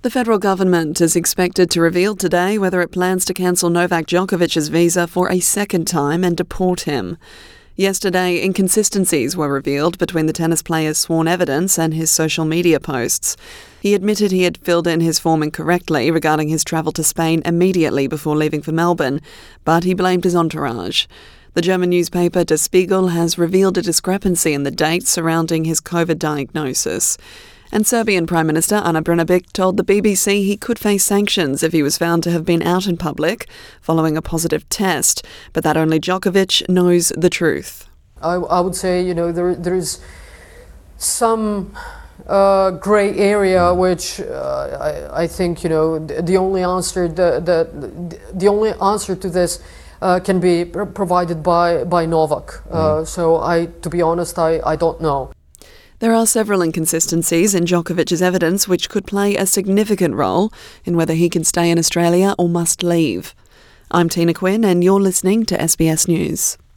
The federal government is expected to reveal today whether it plans to cancel Novak Djokovic's visa for a second time and deport him. Yesterday, inconsistencies were revealed between the tennis player's sworn evidence and his social media posts. He admitted he had filled in his form incorrectly regarding his travel to Spain immediately before leaving for Melbourne, but he blamed his entourage. The German newspaper Der Spiegel has revealed a discrepancy in the dates surrounding his COVID diagnosis. And Serbian Prime Minister Ana Brnabic told the BBC he could face sanctions if he was found to have been out in public following a positive test, but that only Djokovic knows the truth. I would say, there is some grey area which I think, the only answer the only answer to this can be provided by Novak. So to be honest, I don't know. There are several inconsistencies in Djokovic's evidence which could play a significant role in whether he can stay in Australia or must leave. I'm Tina Quinn and you're listening to SBS News.